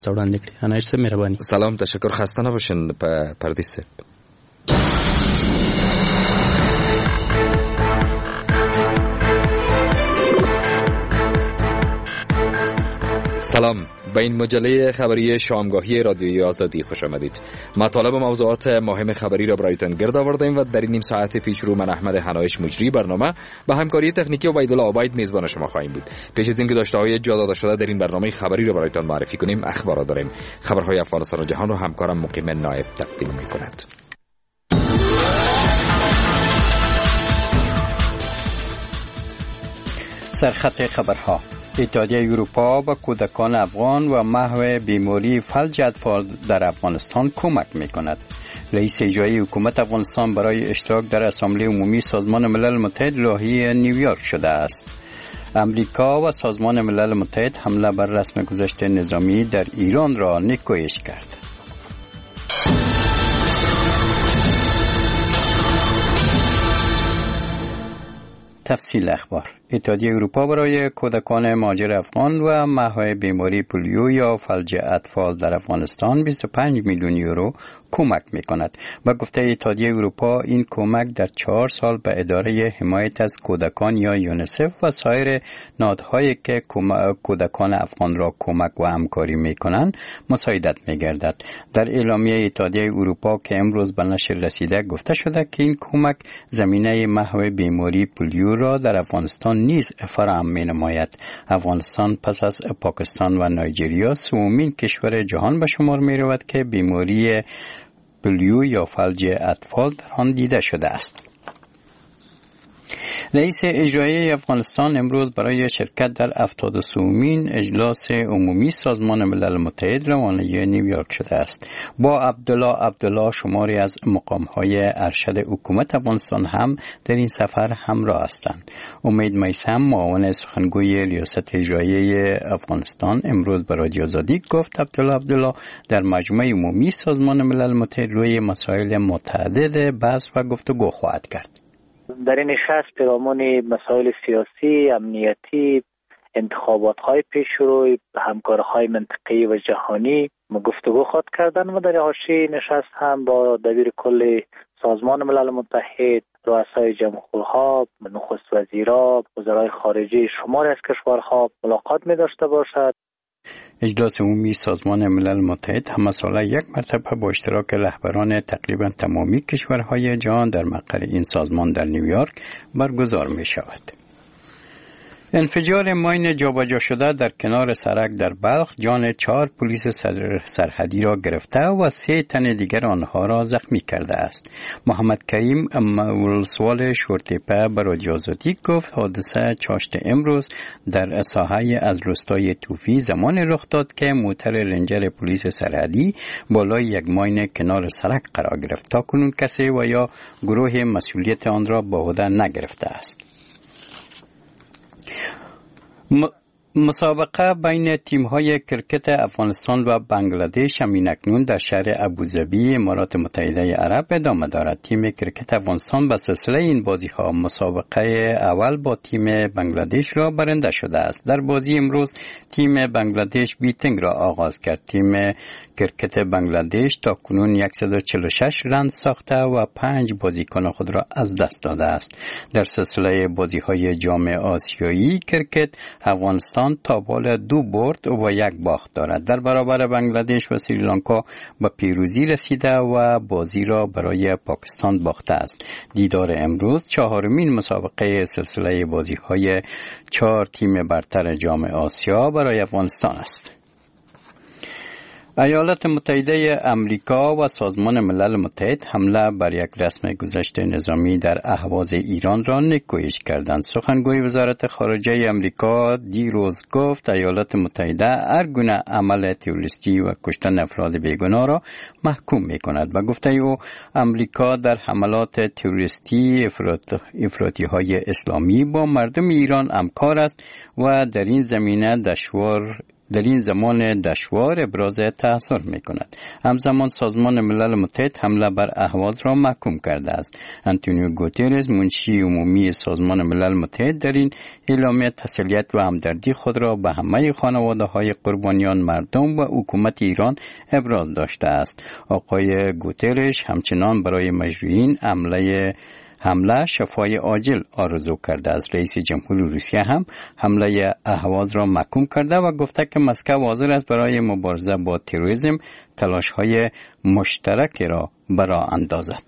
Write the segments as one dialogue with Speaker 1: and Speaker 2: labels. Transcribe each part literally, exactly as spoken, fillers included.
Speaker 1: وړاندې کړي. انایت صاحب مهرباني.
Speaker 2: سلام، تشکر، خسته نباشین. پردیس صاحب. سلام، به این مجله خبری شامگاهی رادیوی آزادی خوش آمدید. مطالب موضوعات مهم خبری را برایتان گرد آوردیم و در این نیم ساعت پیش رو من احمد حنایش مجری برنامه با همکاری تکنیکی و عبیدالله عبید میزبان شما خواهیم بود. پیش از اینکه داشته‌های جا داده شده در این برنامه خبری را برایتان معرفی کنیم، اخبار داریم. خبرهای افغانستان و جهان رو همکارم مقیم نایب تقدیم می‌کند.
Speaker 3: سرخط خبرها: اتحادیه اروپا به کودکان افغان و محو بیماری فلج اطفال در افغانستان کمک می‌کند. رئیس اجرایی حکومت افغانستان برای اشتراک در اسامبله عمومی سازمان ملل متحد راهی نیویورک شده است. امریکا و سازمان ملل متحد حمله بر رسم گذشت نظامی در ایران را نیکویش کرد. تفصیل اخبار: اتحادیه اروپا برای کودکان مهاجر افغان و محو بیماری پولیو یا فلج اطفال در افغانستان بیست و پنج میلیون یورو کمک می‌کند. با گفته اتحادیه اروپا این کمک در چهار سال به اداره حمایت از کودکان یا یونیسف و سایر نهادهایی که کودکان افغان را کمک و همکاری می‌کنند مساعدت می‌گردد. در اعلامیه اتحادیه اروپا که امروز به نشر رسیده گفته شده که این کمک زمینه محو بیماری پولیو را در افغانستان نیز فراهم می‌نماید. افغانستان پس از پاکستان و نایجریا سومین کشور جهان به شمار می‌رود که بیماری پولیو یا فلج اطفال در آن دیده شده است. رئیس اجرایی افغانستان امروز برای شرکت در هفتاد و سومین اجلاس عمومی سازمان ملل متحد روانه نیویورک شده است. با عبدالله عبدالله شماری از مقام‌های ارشد حکومت افغانستان هم در این سفر همراه هستند. امید میثم، معاون سخنگوی ریاست اجرایی افغانستان، امروز به رادیو آزادی گفت عبدالله عبدالله در مجمع عمومی سازمان ملل متحد روی مسائل متعدد بحث و گفتگو خواهد کرد.
Speaker 4: در این نشست پیرامون مسائل سیاسی، امنیتی، انتخابات‌های پیشرو، همکاری‌های منطقه‌ای و جهانی گفتگو خواهد کردن و در حاشیه نشست هم با دبیر کل سازمان ملل متحد، رؤسای جمهورها، نخست وزیرا، وزرای خارجه شماری از کشورها ملاقات می داشته باشد.
Speaker 3: اجلاس عمومی سازمان ملل متحد هم ساله یک مرتبه با اشتراک رهبران تقریبا تمامی کشورهای جهان در مقر این سازمان در نیویورک برگزار می شود. انفجار ماین جابجا شده در کنار سرک در بلخ جان چهار پلیس سرحدی را گرفته و سه تن دیگر آنها را زخمی کرده است. محمد کریم ولسوال شورتپه به رادیو آزادی گفت حادثه چاشت امروز در ساحه از روستای توفی زمان رخ داد که موتر رنجر پلیس سرحدی بالای یک ماین کنار سرک قرار گرفت. تا کنون کسی و یا گروه مسئولیت آن را به عهده نگرفته است. مسابقه بین تیم‌های کرکت افغانستان و بنگلادش همین‌اکنون در شهر ابوظبی امارات متحده عرب ادامه دارد. تیم کرکت افغانستان به سلسله این بازی‌ها مسابقه اول با تیم بنگلادش را برنده شده است. در بازی امروز تیم بنگلادش بیتینگ را آغاز کرد. تیم کرکت بنگلادش تا کنون صد و چهل و شش رن ساخته و پنج بازیکن خود را از دست داده است. در سلسله بازی‌های جام آسیایی کرکت افغانستان تابال دو برد و یک باخت دارد. در برابر بنگلادش و سریلانکا به پیروزی رسیده و بازی را برای پاکستان باخته است. دیدار امروز چهارمین مسابقه سلسله بازی‌های چهار تیم برتر جام آسیا برای افغانستان است. ایالات متحده امریکا و سازمان ملل متحد حمله بر یک رسم گذشت نظامی در اهواز ایران را نیکویش کردند. سخنگوی وزارت خارجه امریکا دیروز گفت ایالات متحده هر گونه عمل تروریستی و کشتن افراد بیگناه را محکوم می‌کند. و گفته او امریکا در حملات تروریستی افراطی‌های اسلامی با مردم ایران همکار است و در این زمینه دشوار در این زمان دشوار ابراز تأثیر می کند. همزمان سازمان ملل متحد حمله بر اهواز را محکوم کرده است. آنتونیو گوترز منشی عمومی سازمان ملل متحد در این اعلامیه تسلیت و همدردی خود را به همه خانواده های قربانیان مردم و حکومت ایران ابراز داشته است. آقای گوترز همچنان برای مجروحین حمله حمله شفای عاجل آرزو کرده است. رئیس جمهور روسیه هم حمله اهواز را محکوم کرده و گفته که مسکو حاضر است برای مبارزه با تروریسم تلاش‌های مشترک را برا اندازد.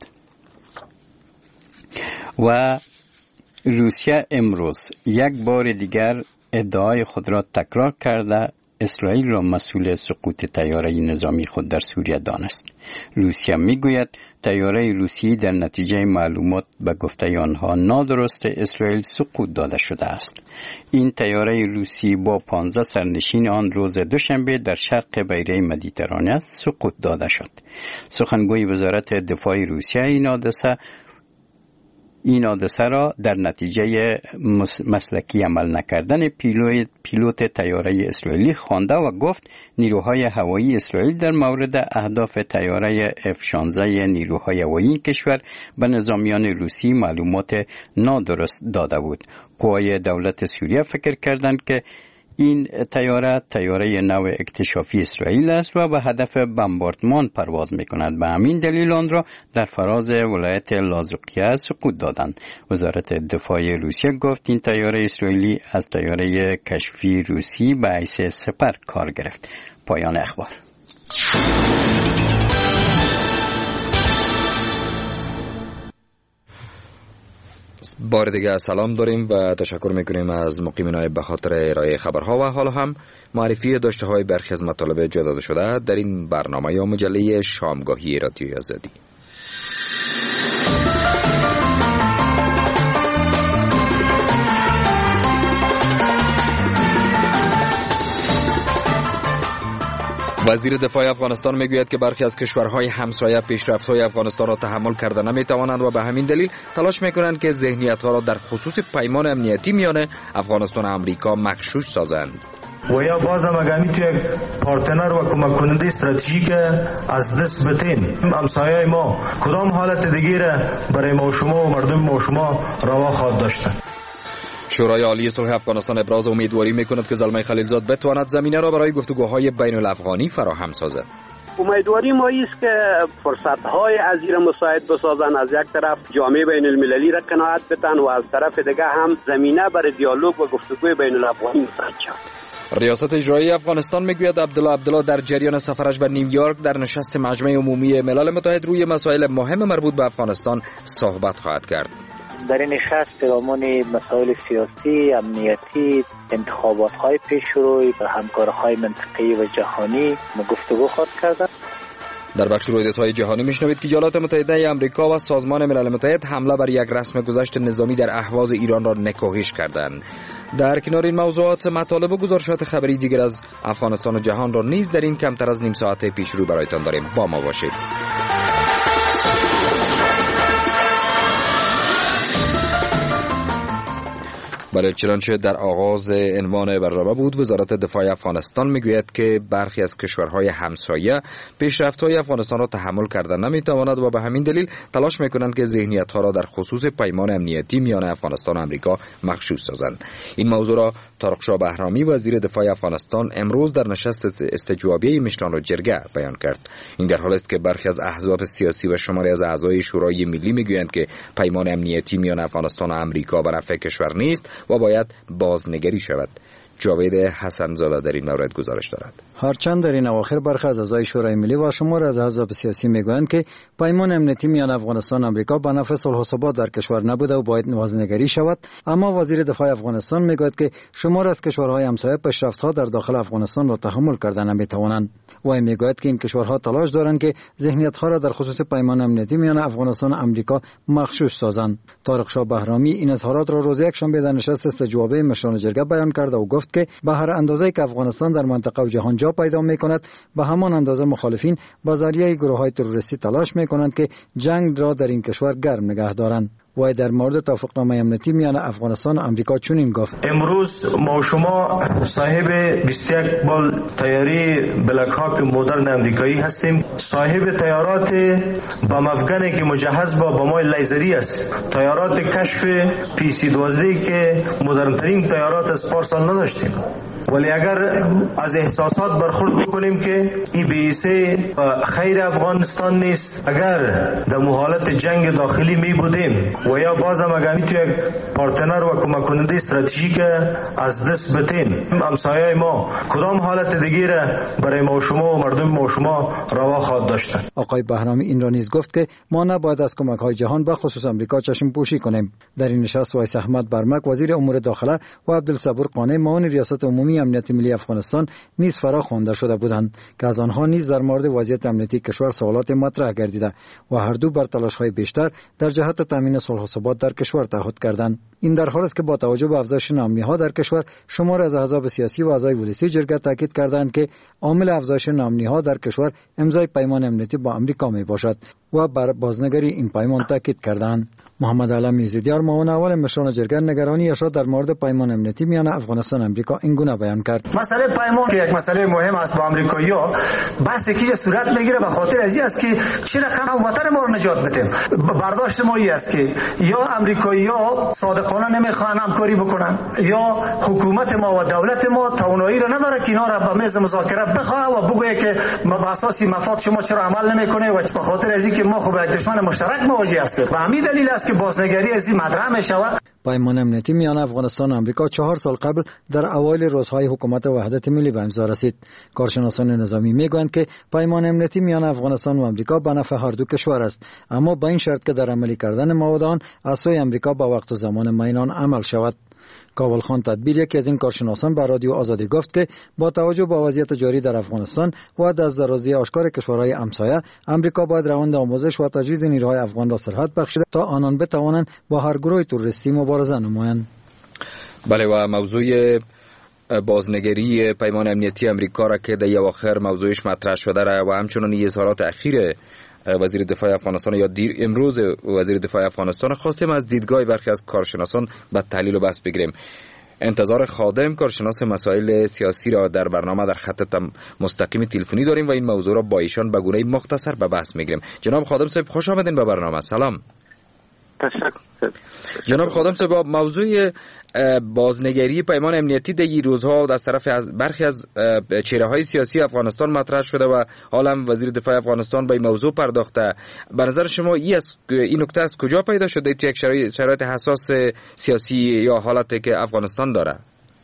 Speaker 3: و روسیه امروز یک بار دیگر ادعای خود را تکرار کرده اسرائیل را مسئول سقوط طیاره نظامی خود در سوریه دانست. روسیه میگوید طیاره روسی در نتیجه معلومات به گفته آنها نادرست اسرائیل سقوط داده شده است. این طیاره روسی با پانزده سرنشین آن روز دوشنبه در شرق بحیره مدیترانه سقوط داده شد. سخنگوی وزارت دفاع روسیه این حادثه این حادثه را در نتیجه مسلکی عمل نکردن پیلوت پیلوت طیاره اسرائیلی خوانده و گفت نیروهای هوایی اسرائیل در مورد اهداف طیاره اف شانزده نیروهای هوایی کشور به نظامیان روسی معلومات نادرست داده بود. قوای دولت سوریه فکر کردند که این طیاره طیاره نو اکتشافی اسرائیل است و به هدف بمباردمان پرواز می‌کند. به همین دلیل آن را در فراز ولایت لازقیه سقوط دادند. وزارت دفاع روسیه گفت این طیاره اسرائیلی از طیاره کشفی روسی به حیث سپر کار گرفت. پایان اخبار.
Speaker 2: بار دیگه سلام داریم و تشکر میکنیم از مقیمین به خاطر ارائه خبرها و حالا هم معرفی داشته های برخی از مطالب جا داده شده در این برنامه یا مجله شامگاهی رادیوی آزادی. وزیر دفاع افغانستان میگوید که برخی از کشورهای همسایه پیشرفت‌های افغانستان را تحمل کرده نمیتوانند و به همین دلیل تلاش میکنند که ذهنیت‌ها را در خصوص پیمان امنیتی میان افغانستان و امریکا مغشوش سازند.
Speaker 1: و یا باز هم اگه میتو یک پارتنر و کمک کننده استراتژیک از دست بتیم همسایه ما کدام حالت دیگه را برای ما و شما و مردم ما و شما روا خواهد داشتن.
Speaker 2: شورای عالی صلح افغانستان ابراز امیدواری میکند که زلمه خلیلزاد بتواند زمینه را برای گفتگوهای بین الافغانی فراهم سازد.
Speaker 5: امیدواری ما است که فرصت‌های از این مساعد بسازن، از یک طرف جامعه بین المللی را قناعت بدن و از طرف دیگه هم زمینه برای دیالوگ و گفتگوی بین الافغانی مساعد شود.
Speaker 2: ریاست اجرایی افغانستان میگوید عبدالله عبدالله در جریان سفرش به نیویورک در نشست مجمع عمومی ملل متحد روی مسائل مهم مربوط به افغانستان صحبت خواهد کرد.
Speaker 4: در این نشست پیرامون مسائل سیاسی، امنیتی، انتخابات‌های پیشروی و همکاری‌های منطقه‌ای و جهانی گفتگو خواهد کردند.
Speaker 2: در بخش رویدادهای جهانی میشنوید که ایالات متحده آمریکا و سازمان ملل متحد حمله بر یک رسم گذشت نظامی در اهواز ایران را نکوهش کردند. در کنار این موضوعات مطالب و گزارشات خبری دیگر از افغانستان و جهان را نیز در این کمتر از نیم ساعت پیش رو برایتان داریم. با ما باشید. بله، چنانچه در آغاز عنوان برنامه بود، وزارت دفاع افغانستان میگوید که برخی از کشورهای همسایه پیشرفت‌های افغانستان را تحمل کردن نمیتواند و به همین دلیل تلاش میکنند که ذهنیت‌ها را در خصوص پیمان امنیتی میان افغانستان و آمریکا مغشوش سازند. این موضوع را طارق شاه بهرامی وزیر دفاع افغانستان امروز در نشست استجوابی مشران جرگه بیان کرد. این در حالی است که برخی از احزاب سیاسی و شماری از اعضای شورای ملی میگویند که پیمان امنیتی میان افغانستان و آمریکا به نفع کشور نیست و باید بازنگری شود. جاوید حسن زاده در این مورد گزارش دارد.
Speaker 6: هرچند در این اواخر برخی از اعضای شورای ملی و شمار از احزاب سیاسی میگویند که پیمان امنیتی میان افغانستان و آمریکا به نفع صلح و ثبات در کشور نبوده و باید بازنگری شود، اما وزیر دفاع افغانستان میگوید که شمار از کشورهای همسایه پیشرفت‌ها در داخل افغانستان را تحمل کردن نمیتوانند. و میگوید که این کشورها تلاش دارند که ذهنیت‌ها را در خصوص پیمان امنیتی میان افغانستان و آمریکا مغشوش سازند. طارق شاه بهرامی این اظهارات را روز یکشنبه در نشست استجوابی مشران جرگه بیان کرد و گفت که به هر اندازه‌ای که افغانستان در منطقه و جهان جا پیدا می‌کند، به همان اندازه مخالفین با ذریعه گروه‌های تروریستی تلاش می‌کنند که جنگ را در این کشور گرم نگه دارند. و در مورد توافقنامه امنیتی میان افغانستان و امریکا چنین گفت:
Speaker 1: امروز ما شما صاحب بیست و یک بال تیاری بلک هاک مدرن امریکایی هستیم. صاحب تیارات با افغانی که مجهز با بمای لیزری است. تیارات کشف پی سی دوازده که مدرنترین تیارات از پارسال نداشتیم. ولی اگر از احساسات برخورد بکنیم که این بیسه خیر افغانستان نیست، اگر در حالت جنگ داخلی می بودیم و یا باز هم اگر میتو یک پارتنر و کمک کننده استراتژیک از دست بتیم، همسایه ما کدام حالت دیگه را برای ما شما و مردم ما شما روا خواهد داشت.
Speaker 6: آقای بهرامی این را نیز گفت که ما نباید از کمک های جهان به خصوص امریکا چشم پوشی کنیم. در این نشست وایس احمد برمک وزیر امور داخله و عبدالصبور قانع معاون ریاست عمومی امنیت ملی افغانستان نیز فرا خوانده شده بودند که از آنها نیز در مورد وضعیت امنیتی کشور سوالات مطرح گردیده و هر دو بر تلاش‌های بیشتر در جهت تامین صلح و ثبات در کشور تعهد کردند. این در حالی است که با توجه به افزایش ناامنی‌ها در کشور شمار از احزاب سیاسی و اعضای ولسی جرگه تاکید کردند که عامل افزایش ناامنی‌ها در کشور امضای پیمان امنیتی با امریکا میباشد و بر بازنگری این پیمان تاکید کردند. محمد علمی زیدیار معاون اول مشران جرگه نگرانی شد در مورد پیمان امنیتی میان افغانستان و امریکا این گونه بیان کرد:
Speaker 7: مسئله پیمان که یک مسئله مهم است با امریکایی‌ها، بحثی که صورت میگیره به خاطر از این است که چه رقم وطن ما رو نجات بدیم. برداشت ما این است که یا امریکایی‌ها صادقانه نمیخوان همکاری بکنن، یا حکومت ما و دولت ما توانایی رو نداره که اینا رو به میز مذاکره بخواه و بگه که ما به اساس مفاد شما چرا عمل نمیکنه و به خاطر از اینکه ما خب یک دشمن مشترک مواجه هستیم. و همین دلیل است که بازنگری از این مطرح میشود.
Speaker 6: پیمان امنیتی میان افغانستان و امریکا چهار سال قبل در اوایل روزهای حکومت وحدت ملی به امضا رسید. کارشناسان نظامی میگویند که پیمان امنیتی میان افغانستان و امریکا به نفع هر دو کشور است، اما با این شرط که در عملی کردن مواد آن از سوی امریکا با وقت و زمان معین عمل شود. کاول خان تدبیر یکی از این کارشناسان به رادیو آزادی گفت که با توجه به وضعیت جاری در افغانستان و دست درازی آشکار کشورهای همسایه، امریکا باید روند آموزش و تجهیز نیروهای افغان را سرحد بخشیده تا آنان بتوانند با هر گروه تروریستی مبارزه نمایند.
Speaker 2: بله، و موضوع بازنگری پیمان امنیتی امریکا را که در اواخر موضوعش مطرح شده را و همچنان اظهارات اخیر وزیر دفاع افغانستان یا دیر امروز وزیر دفاع افغانستان خواستیم از دیدگاه برخی از کارشناسان به تحلیل و بحث بگیریم. انتظار خادم کارشناس مسائل سیاسی را در برنامه در خط مستقیم تلفنی داریم و این موضوع را با ایشان به گونه مختصر به بحث میگیریم. جناب خادم صاحب خوش آمدین به برنامه. سلام.
Speaker 5: تشکر.
Speaker 2: جناب خادم صاحب، موضوع بازنگری پیمان امنیتی در این روزها از طرف از برخی از چهره‌های سیاسی افغانستان مطرح شده و حالا وزیر دفاع افغانستان به این موضوع پرداخته. به نظر شما این از این نکته از کجا پیدا شده تو یک شرایط شرایط حساس سیاسی یا حالتی که افغانستان داره؟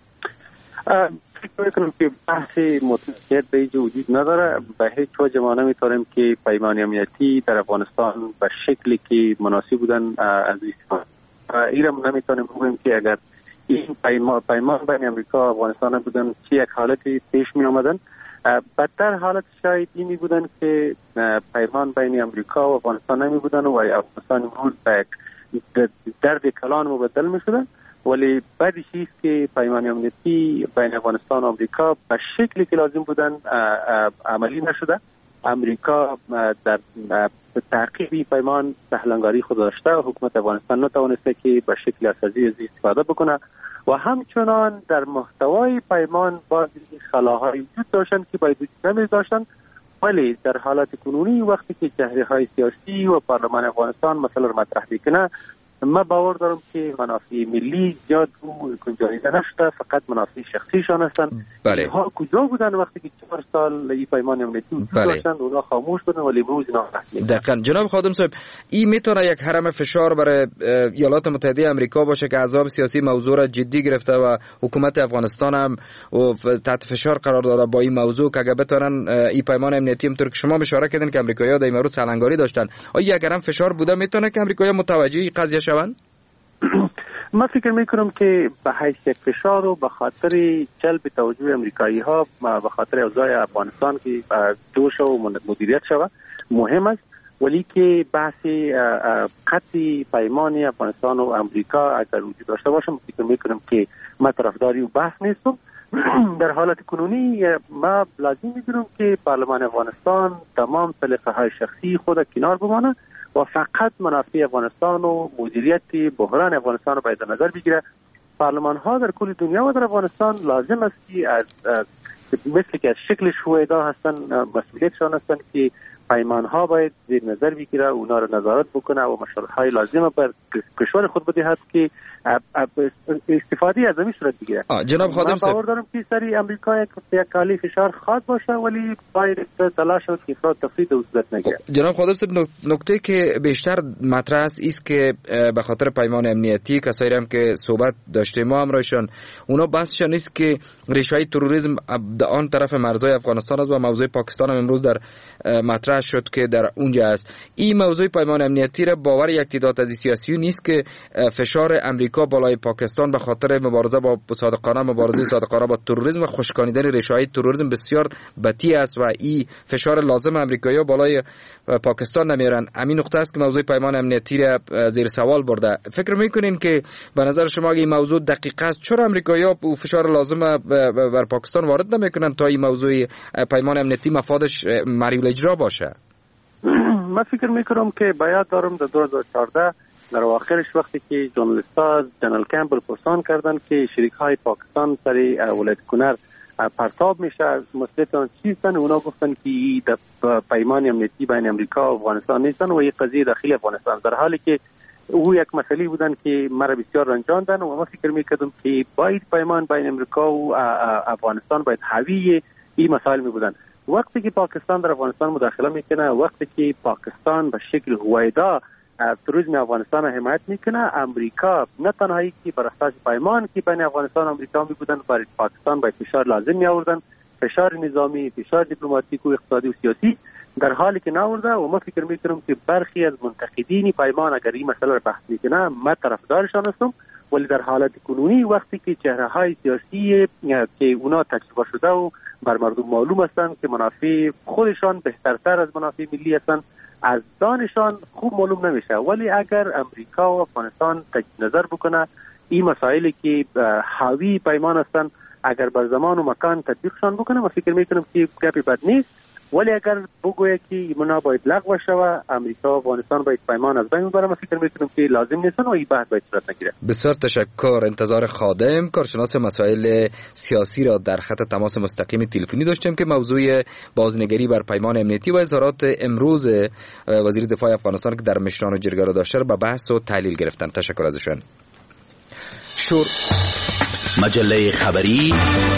Speaker 5: فکر میکنم که بحثی مطلقیت به اینجا وجود نداره. به هیچ وجه ما نمیتونیم که پیمان امنیتی در افغانستان به شکلی که مناسب بودن از استفاده. این را نمیتونیم بگوییم که اگر این پیمان پیمان بین امریکا و افغانستان بودن چه یک حالتی پیش می آمدن. بدتر حالت شاید اینی بودن که پیمان بین امریکا و افغانستان نمی بودن و افغانستان امروز به درد کلان مبدل می شدن. ولی بعدش است که پیمان امنیتی بین افغانستان و امریکا به شکلی که لازم بودن عملی نشده. امریکا در تعقیب پیمان سهلنگاری خود داشته و حکومت افغانستان نتوانسته که به شکل اساسی از استفاده بکنه و همچنان در محتوای پیمان بعضی خلاهای وجود داشتن که باید وجود نمی‌داشتن. ولی در حالت کنونی وقتی که چهره‌های سیاسی و پارلمان افغانستان مسئله را مطرح میکنه، من باور دارم که منافع ملی زیاد رو گنجانیده نشده، فقط منافع شخصیشان هستن.
Speaker 2: بله.
Speaker 5: ها کجا بودن وقتی که چهار سال این پیمان امنیتی وجود داشتن؟ اونا خاموش بودن ولی امروز اینا رسمی.
Speaker 2: دقیقاً. جناب خادم صاحب، این میتونه یک حرم فشار برای ایالات متحده آمریکا باشه که احزاب سیاسی موضوع را جدی گرفته و حکومت افغانستان هم تحت فشار قرار داده با این موضوع که اگه بتونن این پیمان امنیتی همونطور که شما اشاره کردین که آمریکایی‌ها در این مورد سالنگاری داشتن، آیا اگر هم فشار بوده میتونه که آمریکایی‌ها متوجه این قضیه شوند؟
Speaker 5: من فکر میکنم که به حیث یک فشار و به خاطر جلب توجه امریکایی ها به خاطر اوضاع افغانستان که جوش و مدیریت شود مهم است، ولی که بحث قطعی پیمان افغانستان و امریکا اگر وجود داشته باشم فکر میکنم که من طرفداری و بحث نیستم. در حالت کنونی ما لازم میدونم که پارلمان افغانستان تمام سلیقه های شخصی خود کنار بمانه و فقط منافع افغانستان و مدیریت بحران افغانستان رو باید نظر بگیره. پارلمان ها در کل دنیا و در افغانستان لازم است که از مثل که از شکل شویدا هستن مسئولیتشان هستن که پیمان ها باید زیر نظر بگیره، اونا رو نظارت بکنه و مشورت های لازم بر کشور خود بدهد که استفاده از این صورت بگیره.
Speaker 2: جناب خادم صاحب،
Speaker 5: من باور دارم که سری امریکا یک کالی فشار خواهد باشه، ولی باید تلاش کنه که افراد تفرید او صورت نگیره.
Speaker 2: جناب خادم صاحب، نکته که بیشتر مطرح است است که به خاطر پیمان امنیتی کسایی هم که صحبت داشتیم ما همراهشان، اونا بحثشان است که ریشه تروریسم در آن طرف مرزهای افغانستان است و موضوع پاکستان هم امروز در مطرح شد که در اونجا است. این موضوع پیمان امنیتی را باور یک تعداد از سیاسی نیست که فشار امریکا بالای پاکستان به خاطر مبارزه با صادقانه مبارزه صادقانه با تروریسم و خشکاندن ریشه‌های تروریسم بسیار بطی است و این فشار لازم امریکایی‌ها بالای پاکستان نمیارن. همین نقطه است که موضوع پیمان امنیتی را زیر سوال برده. فکر میکنین که به نظر شما این موضوع دقیق است؟ چرا امریکایی‌ها فشار لازم بر پاکستان وارد نمیکنن تا این موضوع پیمان امنیتی مفادش معیول اجرا باشه؟
Speaker 5: من فکر میکنم که باید دارم در دو هزار و چهارده در آخرش وقتی که ژورنالیست‌ها جنرال کمبل پرسان کردن که شریک‌های پاکستان سر ولایت کنر پرتاب میشه، مسئولیتان چیستن؟ اونا گفتن که در پیمان امنیتی بین امریکا و افغانستان نیستن و این قضیه داخل افغانستان، در حالی که او یک مسئله بودن که مرا بسیار رنجاندن و ما فکر میکردم که باید پیمان بین امریکا و افغانستان باید حاوی این مسائل می بودن. وقتی که پاکستان در افغانستان مداخله میکنه، وقتی که پاکستان به شکل هویدا تروریسم افغانستان را حمایت میکنه، امریکا نه تنهایی که بر اساس پیمان که بین افغانستان و امریکا می بودن برای پاکستان باید فشار لازم می آوردن، فشار نظامی، فشار دیپلماتیک و اقتصادی و سیاسی، در حالی که ناورده. و ما فکر میکنم که برخی از منتقدین پیمان اگر این مسئله را بحث میکنه، من طرفدارشان هستم، ولی در حالت کنونی وقتی که چهره های سیاسی که اونا تجربه شده و بر مردم معلوم هستند که منافع خودشان بهترتر از منافع ملی هستند، از دانشان خوب معلوم نمیشه. ولی اگر امریکا و افغانستان تجدید نظر بکنه، این مسائلی که حاوی پیمان هستند اگر بر زمان و مکان تطبیقشان بکنه، ما فکر میکنم که گپی بد نیست. ولی اگر بگویه که اینا باید لغو شود، امریکا و افغانستان باید پیمان از بین ببره، من فکر میکنم که لازم نیستن و این بحث باید صورت نگیره.
Speaker 2: بسیار تشکر. انتظار خادم، کارشناس مسائل سیاسی را در خط تماس مستقیم تلفنی داشتیم که موضوع بازنگری بر پیمان امنیتی و اظهارات امروز وزیر دفاع افغانستان که در مشران و جرگه را داشته را به بحث و تحلیل گرفتن. تشکر ازشون. شور
Speaker 8: مجله خبری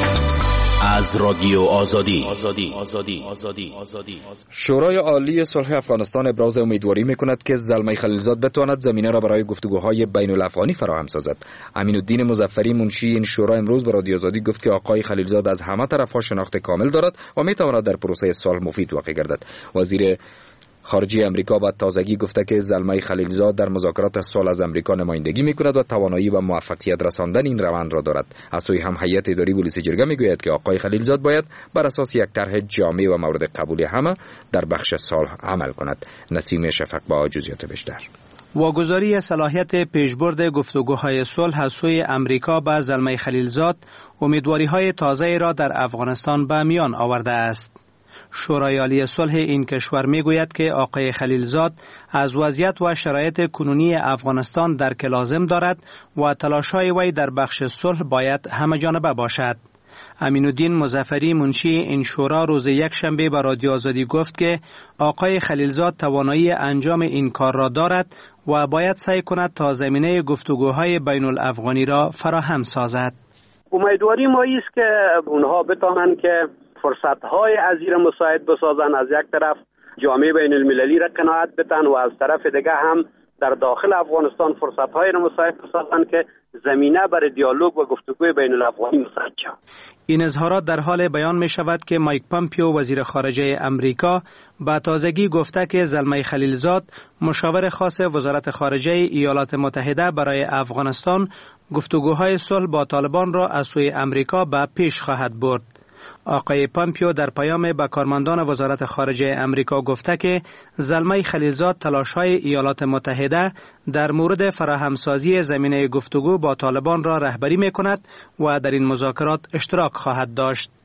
Speaker 8: از رادیو آزادی. آزادی. آزادی. آزادی. آزادی.
Speaker 2: شورای عالی صلح افغانستان ابراز امیدواری میکند که زلمه خلیلزاد بتواند زمینه را برای گفتگوهای بین الافغانی فراهم سازد. امین الدین مظفری منشی این شورا امروز به رادیو آزادی گفت که آقای خلیلزاد از همه طرف‌ها شناخت کامل دارد و میتواند در پروسه صلح مفید واقع گردد. وزیر خارجه امریکا با تازگی گفته که زلمه خلیلزاد در مذاکرات صلح از امریکا نمایندگی میکند و توانایی و موفقیت رساندن این روند را دارد. از سوی هم هیئت اداری پلیس جرگه میگوید که آقای خلیلزاد باید بر اساس یک طرح جامع و مورد قبول همه در بخش صلح عمل کند. نسیم شفق با جزئیات بیشتر.
Speaker 9: واگذاری صلاحیت پیشبرد گفتگوهای صلح از سوی امریکا به زلمه خلیلزاد امیدواری‌های تازه را در افغانستان به میان آورده است. شورای عالی صلح این کشور میگوید که آقای خلیلزاد از وضعیت و شرایط کنونی افغانستان درک لازم دارد و تلاش‌های وی در بخش صلح باید همه جانبه باشد. امین الدین مظفری منشی این شورا روز یک شنبه به رادیو آزادی گفت که آقای خلیلزاد توانایی انجام این کار را دارد و باید سعی کند تا زمینه گفتگوهای بین الافغانی را فراهم سازد.
Speaker 5: امیدواری ما است که اونها بتوانند که فرصت‌های از این مساعد بسازن، از یک طرف جامعه بین المللی را قناعت بدن و از طرف دیگه هم در داخل افغانستان فرصت‌های را مساعد بسازن که زمینه برای دیالوگ و گفتگوی بین الافغانی مساعد شود.
Speaker 9: این اظهارات در حال بیان می شود که مایک پامپیو وزیر خارجه امریکا با تازگی گفته که زلمه خلیلزاد مشاور خاص وزارت خارجه ایالات متحده برای افغانستان گفتگوهای صلح با طالبان را از سوی امریکا به پیش خواهد برد. آقای پامپیو در پیام به کارمندان وزارت خارجه امریکا گفته که زلمه خلیلزاد تلاش‌های ایالات متحده در مورد فراهمسازی زمینه گفتگو با طالبان را رهبری می‌کند و در این مذاکرات اشتراک خواهد داشت.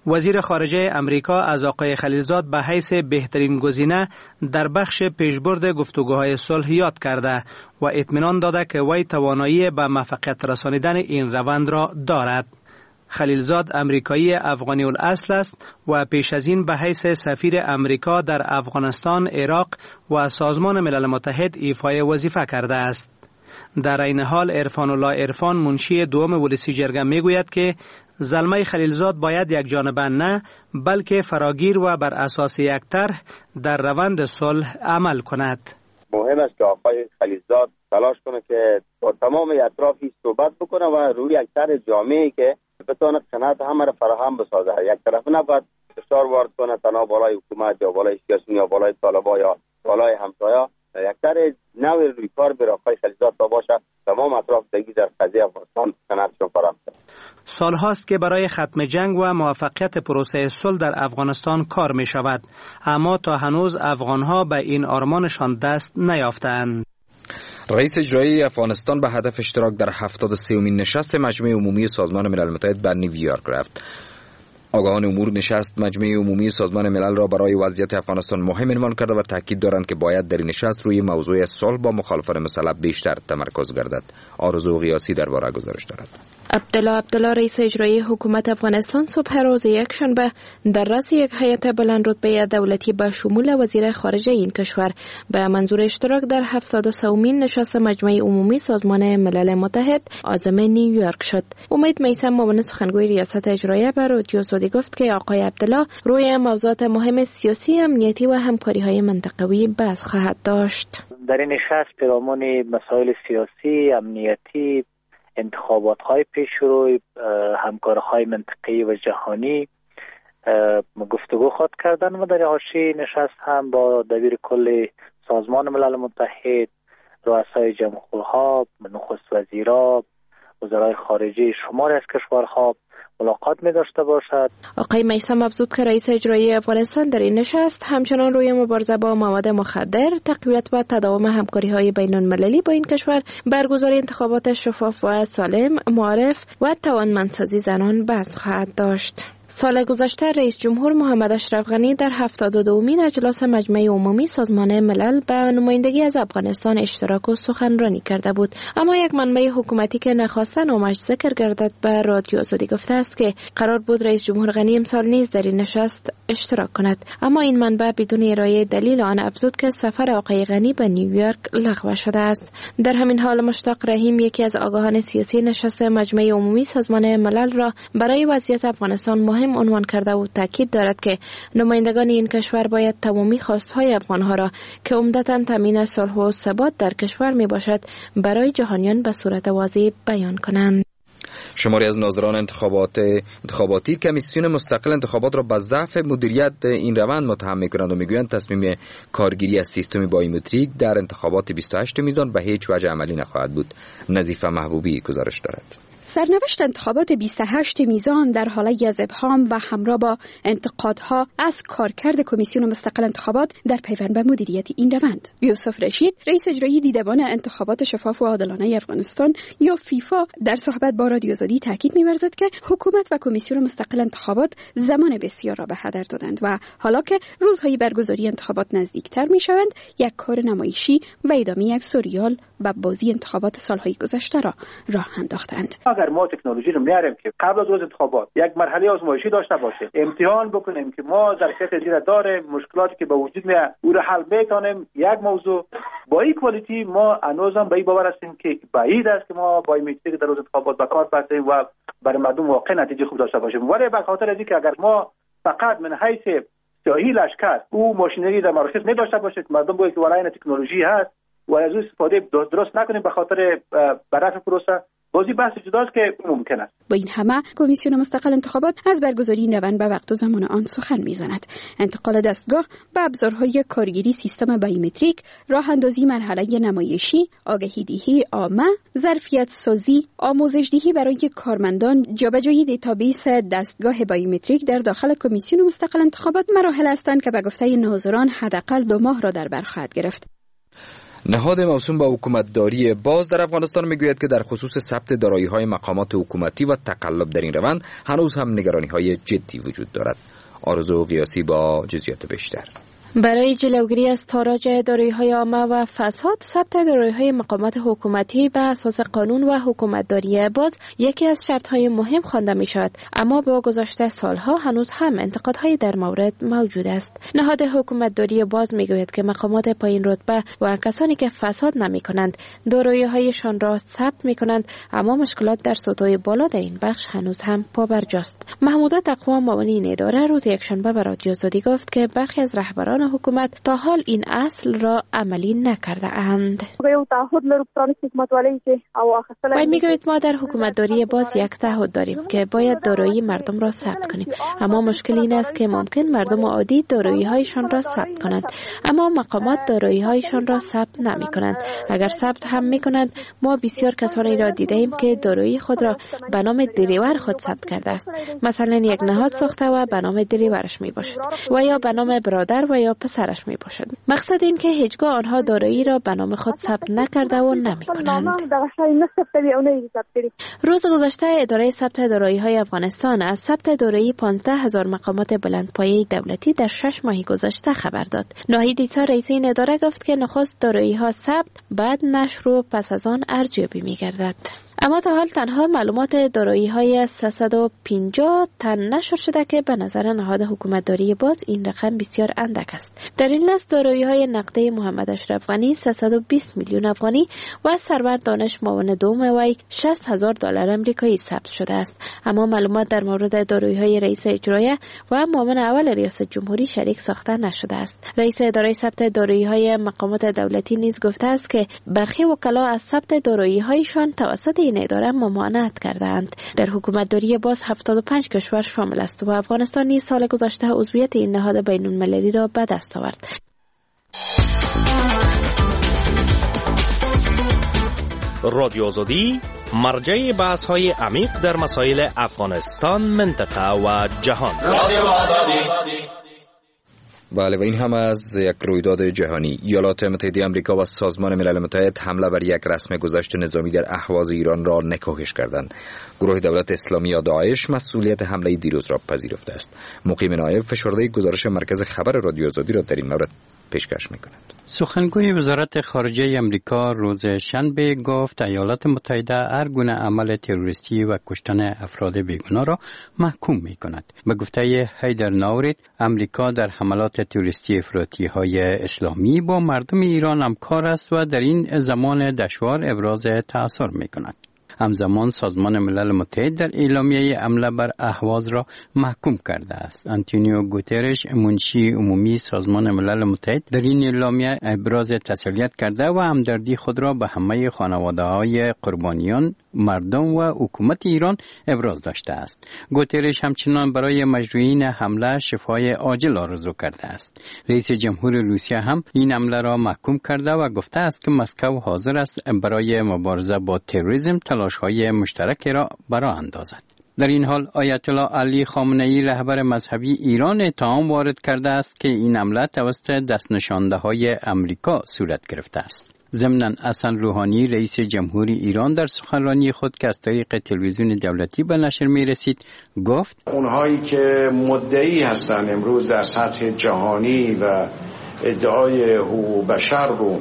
Speaker 9: وزیر خارجه امریکا از آقای خلیلزاد به حیث بهترین گزینه در بخش پیشبرد گفتگوهای صلح یاد کرده و اطمینان داده که وی توانایی به موفقیت رسانیدن این روند را دارد. خلیلزاد امریکایی افغانی الاصل است و پیش از این به حیث سفیر امریکا در افغانستان، عراق و سازمان ملل متحد ایفای وظیفه کرده است. در این حال عرفان الله عرفان، منشی دوم ولسی جرگه، میگوید که زلمه خلیلزاد باید یک جانبه نه بلکه فراگیر و بر اساس یک طرح در روند صلح عمل کند.
Speaker 10: مهم است که آقای خلیلزاد تلاش کنه که با تمام اطرافی صحبت بکنه و روی یک طرح جامعی که بتونه قناعت همه را فراهم بسازه. یک طرف نباید فشار وارد کنه تنها بالای حکومت یا بالای سیاسیون یا بالای طالبا یا بالای همسایا. یک طرح نوع روی کار بر آقای خلیلزاد تا باشه تمام اطراف دیگه در قضیه افغانستان قناعتشون فراهم کنه.
Speaker 9: سال هاست که برای ختم جنگ و موفقیت پروسه صلح در افغانستان کار می شود، اما تا هنوز افغان ها به این آرمانشان دست نیافتند.
Speaker 2: رئیس اجرایی افغانستان به هدف اشتراک در هفتاد و سومین نشست مجمع عمومی سازمان ملل متحد به نیویورک رفت. آگاهان امور نشست مجمع عمومی سازمان ملل را برای وضعیت افغانستان مهم عنوان کرده و تاکید دارند که باید در این نشست روی موضوع صلح با مخالفان مسلح بیشتر تمرکز گردد. آرزو غیاسی درباره گزارش دارد.
Speaker 11: عبدالله عبدالله رئیس اجرایی حکومت افغانستان صبح روز یکشنبه در رأس یک هیئت بلند رتبه دولتی به شمول وزیر خارجه این کشور به منظور اشتراک در هفتاد و سومین نشست مجمع عمومی سازمان ملل متحد عازم نیویورک شد. امید میثم، معاون سخنگوی ریاست اجرایی، به رادیو آزادی گفت که آقای عبدالله روی موضوعات مهم سیاسی، امنیتی و همکاری‌های منطقوی بحث خواهد داشت.
Speaker 4: در این نشست پیرامون مسائل سیاسی، امنیتی، انتخابات های پیش رو، همکاری‌های منطقه‌ای و جهانی گفتگو خواهد کردن و در حاشیه نشست هم با دبیر کل سازمان ملل متحد، رؤسای جمهورها، نخست وزیرا، وزرای خارجه شماری از کشورها ملاقات می داشته باشد.
Speaker 11: آقای میثم افزود که رئیس اجرایی افغانستان در این نشست همچنان روی مبارزه با مواد مخدر، تقویت و تداوم همکاری‌های بین‌المللی با این کشور، برگزاری انتخابات شفاف و سالم، معرف و توانمندسازی زنان بحث خواهد داشت. سال گذشته رئیس جمهور محمد اشرف غنی در هفتاد و دومین اجلاس مجمع عمومی سازمان ملل به نمایندگی از افغانستان اشتراک و سخنرانی کرده بود، اما یک منبع حکومتی که نخواسته نامش ذکر گردد به رادیو آزادی گفته است که قرار بود رئیس جمهور غنی امسال نیز در این نشست اشتراک کند، اما این منبع بدون ارائه دلیل آن افزود که سفر آقای غنی به نیویورک لغو شده است. در همین حال مشتاق رحیم، یکی از آگاهان سیاسی نشست مجمع عمومی سازمان ملل را برای وضعیت افغانستان مهم عنوان کرده و تاکید دارد که نمایندگان این کشور باید تمامی خواستهای افغانها را که عمدتاً تامین صلح و ثبات در کشور می باشد برای جهانیان به صورت واضح بیان کنند.
Speaker 2: شماری از ناظران انتخابات انتخاباتی کمیسیون مستقل انتخابات را به ضعف مدیریت این روند متهم می‌کنند و میگویند تصمیم کارگیری از سیستم بایومتریک در انتخابات بیست و هشت میزان به هیچ وجه عملی نخواهد بود. نظیفه محبوبی گزارش دارد.
Speaker 12: سرنوشت انتخابات بیست و هشت میزان در حالی از ابهام و همراه با انتقادها از کارکرد کمیسیون مستقل انتخابات در پیوند به مدیریت این روند. یوسف رشید، رئیس اجرایی دیدبان انتخابات شفاف و عادلانه افغانستان یا فیفا، در صحبت با رادیو آزادی تاکید می‌ورزد که حکومت و کمیسیون مستقل انتخابات زمان بسیار را به هدر دادند و حالا که روزهای برگزاری انتخابات نزدیکتر می‌شوند، یک کار نمایشی و ادامه یک سریال و بازی انتخابات سالهای گذشته را راه انداختند.
Speaker 13: اگر ما تکنولوژی رو میاریم که قبل از روز انتخابات یک مرحله آزمایشی داشته باشه، امتحان بکنیم که ما ظرفیت زیر داره، مشکلاتی که به وجود میاد او رو حل بکنیم، یک موضوع با این کوالیتی ما هنوزم به این باور هستیم که بعید است که ما با این میتونیم در روز انتخابات به کار برداریم و برای مردم واقعا نتیجه خوب داشته باشیم. ولی به خاطر اینکه اگر ما فقط من حیث سیاهی لشکر او ماشینری در مراکز نداشته باشه، مردم باید که ولای تکنولوژی هست و از او استفاده درست نکنیم به خاطر بررسی پروسه، بازی بحث جداست که ممکن است.
Speaker 12: با این همه کمیسیون مستقل انتخابات از برگزاری این روند به وقت و زمان آن سخن میزند. انتقال دستگاه به ابزارهای کارگیری سیستم بایومتریک، راه اندازی مرحله نمایشی، آگهی دهی عامه، ظرفیت سازی، آموزش دهی برای کارمندان، جابجایی دیتابیس دستگاه بایومتریک در داخل کمیسیون مستقل انتخابات مراحل هستند که به گفته ناظران حداقل دو ماه را در بر خواهد گرفت.
Speaker 2: نهاد موسوم به حکومتداری باز در افغانستان میگوید که در خصوص ثبت دارایی‌های مقامات حکومتی و تقلب در این روند هنوز هم نگرانی‌های جدی وجود دارد. آرزو قیاسی با جزئیات بیشتر.
Speaker 11: برای جلوگیری از تاراج دارایی‌های عامه و فساد، ثبت دارایی‌های مقامات حکومتی به اساس قانون و حکومتداری باز یکی از شرط‌های مهم خوانده می‌شود، اما با گذشت سالها هنوز هم انتقادهای در مورد موجود است. نهاد حکومتداری باز می‌گوید که مقامات پایین رتبه و کسانی که فساد نمی‌کنند دارایی‌هایشان را ثبت می‌کنند، اما مشکلات در سطوح بالا در این بخش هنوز هم پابرجاست. محموده تقوا معاون این اداره روز یکشنبه به رادیو آزادی گفت که برخی از رهبران حکومت تا حال این اصل را عملی نکرده اند. وی میگوید ما در حکومتداری باز یک تعهد داریم که باید دارایی مردم را ثبت کنیم، اما مشکل این است که ممکن مردم عادی دارایی هایشان را ثبت کنند، اما مقامات دارایی هایشان را ثبت نمی کنند. اگر ثبت هم می کنند، ما بسیار کسانی را دیده ایم که دارایی خود را به نام دریور خود ثبت کرده است. مثلا یک نهاد ساخته و به نام دریورش می باشد و یا به نام برادر و یا پسرش می باشد. مقصد این که هیچگاه آنها دارایی را به نام خود ثبت نکرده و نمی کنند. روز گذشته اداره ثبت دارایی های افغانستان از ثبت دارایی پانزده هزار مقامات بلندپایه دولتی در شش ماه گذشته خبر داد. ناهید عیسی رئیس این اداره گفت که نخست دارایی ها ثبت، بعد نشر و پس از آن ارزیابی می گردد. اما تا حال تنها معلومات دارایی های سیصد و پنجاه تن نشر شده که به نظر نهاد حکومتداری باز این رقم بسیار اندک است. در این لست دارایی های نقدی محمد اشرف غنی سیصد و بیست میلیون افغانی و سرور دانش معاون دوم وی شصت هزار دلار آمریکایی ثبت شده است. اما معلومات در مورد دارایی های رئیس اجرایی و معاون اول ریاست جمهوری شریک ساخته نشده است. رئیس اداره ثبت دارایی های مقامات دولتی نیز گفته است که برخی وکلا از ثبت دارایی هایشان توسط این اداره ممانعت کردند. در حکومتداری باز هفتاد و پنج کشور شامل است و افغانستان نیز سال گذشته عضویت این نهاد بین‌المللی را به دست آورد.
Speaker 14: رادیو آزادی مرجع بحث‌های عمیق در مسائل افغانستان، منطقه و جهان. رادیو آزادی.
Speaker 2: بله، و این هم از یک رویداد جهانی. ایالات متحده آمریکا و سازمان ملل متحد حمله بر یک رسم گذشت نظامی در اهواز ایران را نکوهش کردند. گروه دولت اسلامی یا داعش مسئولیت حمله دیروز را پذیرفته است. مقیم نایب فشرده گزارش مرکز خبر رادیو آزادی را در این مورد پیشکش می‌کند.
Speaker 3: سخنگوی وزارت خارجه آمریکا روز شنبه گفت ایالات متحده هر گونه عمل تروریستی و کشتن افراد بیگناه را محکوم می‌کند. به گفته هیدر ناورید، آمریکا در حملات تروریستی افراطی‌های اسلامی با مردم ایران همکار است و در این زمان دشوار ابراز تأثیر می‌کند. همزمان سازمان ملل متحد در اعلامیه حمله بر اهواز را محکوم کرده است. آنتونیو گوترش، منشی عمومی سازمان ملل متحد، در این اعلامیه ابراز تسلیت کرده و همدردی خود را به همه خانواده‌های قربانیان، مردم و حکومت ایران ابراز داشته است. گوترش همچنان برای مجروحین حمله شفای عاجل آرزو کرده است. رئیس جمهور روسیه هم این حمله را محکوم کرده و گفته است که مسکو حاضر است برای مبارزه با تروریسم تلاش‌های مشترک را برآ اندازد. در این حال آیت الله علی خامنه‌ای رهبر مذهبی ایران اتهام وارد کرده است که این حمله توسط دست نشانده‌های آمریکا صورت گرفته است. ضمناً حسن روحانی رئیس جمهوری ایران در سخنرانی خود که از طریق تلویزیون دولتی به نشر می رسید گفت
Speaker 15: اونهایی که مدعی هستند امروز در سطح جهانی و ادعای حقوق بشر رو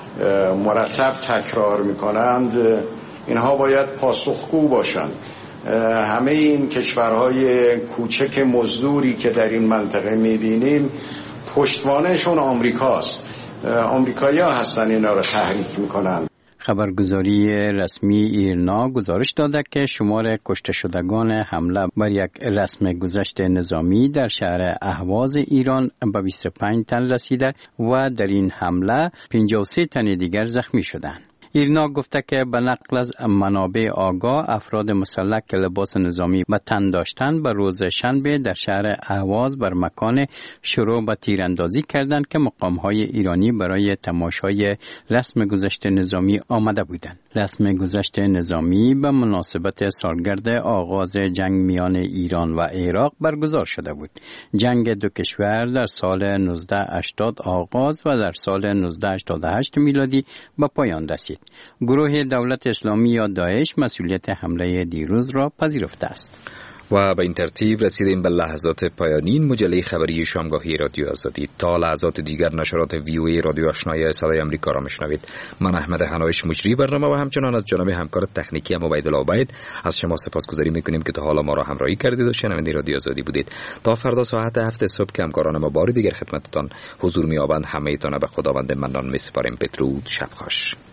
Speaker 15: مرتب تکرار می کنند، اینها باید پاسخگو باشند. همه این کشورهای کوچک مزدوری که در این منطقه می بینیم پشتوانهشون آمریکاست. آمریکایی‌ها هستن اینا رو تحریک میکنن.
Speaker 3: خبرگزاری رسمی ایرنا گزارش داده که شمار کشته شدگان حمله بر یک رسم گذشت نظامی در شهر اهواز ایران به بیست و پنج تن رسیده و در این حمله پنجاه و سه تن دیگر زخمی شدند. ایرنا گفته که به نقل از منابع آگاه افراد مسلح که لباس نظامی به تن داشتند به روز شنبه در شهر اهواز بر مکان شروع به تیراندازی کردند که مقام‌های ایرانی برای تماشای رسم گذشت نظامی آمده بودند. رسم گذشت نظامی به مناسبت سالگرد آغاز جنگ میان ایران و عراق برگزار شده بود. جنگ دو کشور در سال نوزده هشتاد آغاز و در سال نوزده هشتاد و هشت میلادی به پایان رسید. گروه دولت اسلامی یا داعش مسئولیت حمله دیروز را پذیرفته است.
Speaker 2: و به این ترتیب رسیدیم به لحظات پایانی مجله خبری شامگاهی رادیو آزادی. تا لحظات دیگر نشرات وی او ای رادیو آشنای صدای آمریکا را میشنوید. من احمد حنایش مجری برنامه و همچنان از جانب همکار تکنیکی عبیدالله عبید از شما سپاسگزاری میکنیم که تا حالا ما را همراهی کردید و شنونده رادیو آزادی بودید. تا فردا ساعت هفت صبح که همکاران ما بار دیگر خدمتتان حضور می‌یابند، همه تان به خداوند منان می‌سپاریم. بدرود، شب خوش.